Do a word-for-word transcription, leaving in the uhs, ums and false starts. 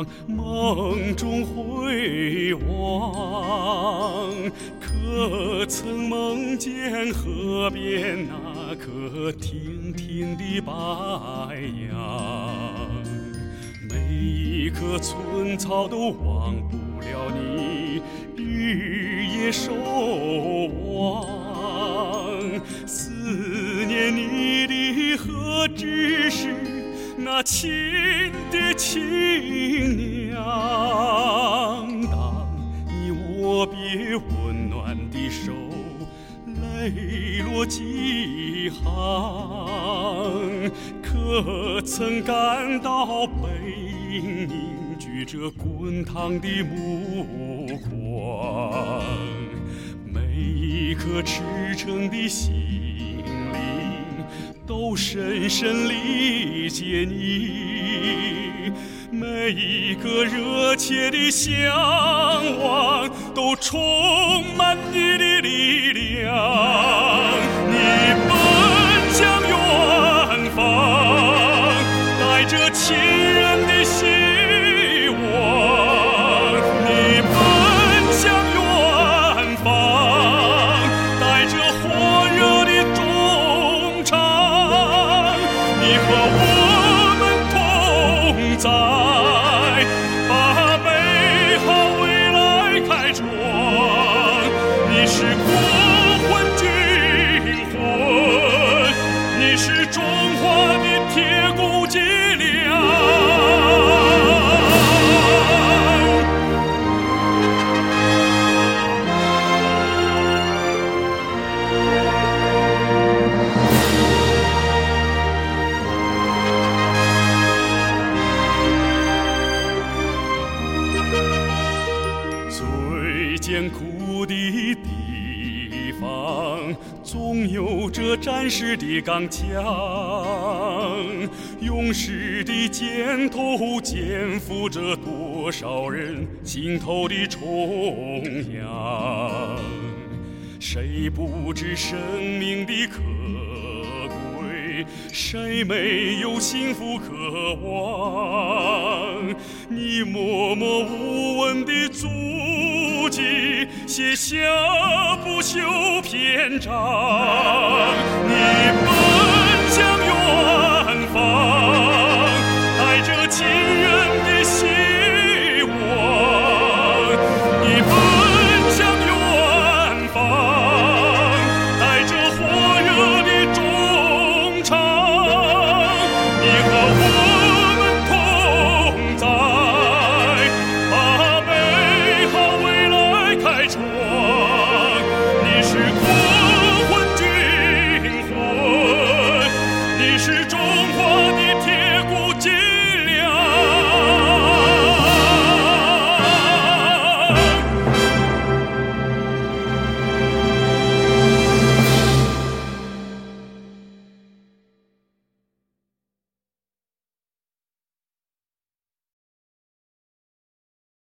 方，梦中回望，可曾梦见河边那颗亭亭的白杨？每一棵寸草都忘不了你日夜守望，思念你的何止是那亲爹亲娘？当你握别温暖的手，泪落几行，可曾感到背影凝聚着滚烫的目光？每一颗赤诚的心灵都深深理解你，每一个热切的向往都充满你的力量。你奔向远方，带着亲人的希望。你奔向远方，带着火热的衷肠。你和我们同在，把美好未来开创。你是国魂军魂，你是中华的铁骨脊梁。最艰苦的地方，总有着战士的刚强，勇士的肩头肩负着多少人心头的重阳。谁不知生命的可贵，谁没有幸福渴望？你默默无闻的足迹，写下不朽篇章。你奔向远方，带着亲人的心